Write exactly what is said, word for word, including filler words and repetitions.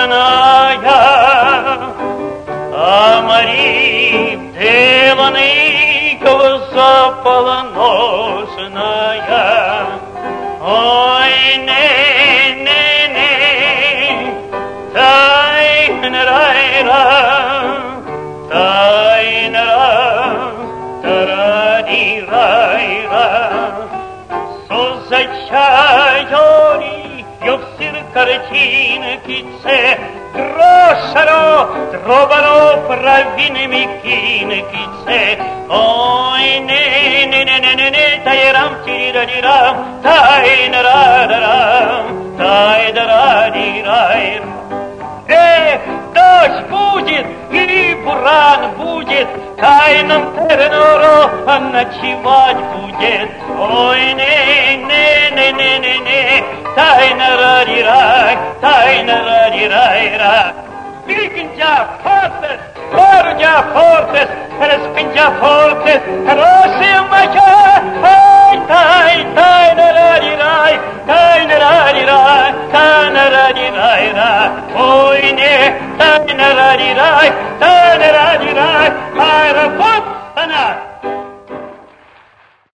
нежная, а Мари деланный глаза полносная. Ой, не, не, не, тайна-райра, тайна-ра, таради-райра. Созачайори, io всир картинки це, грошаро, тробаро, правинами кинки це. Ой, не, не, не, не, не, не, тайрам, тири-ра-ди-рам, тай-на-ра-ра-рам, тай-да-ра-ди-рай. Эх, дождь будет и буран будет, тайном терноро ночевать будет. Ой, не, не, не, не, не, не, тайна-ра-ди-рай, тайна-ра-ди-рай-ра. Спинджа фортес, форджа фортес, спинджа фортес, росимача, ай, тай, тайна-ра-ди-рай, тайна-ра-ди-рай, тайна-ра-ди-рай-ра. Ой, не, тайна-ра-ди-рай, тайна-ра-ди-рай, ай-ра-фот.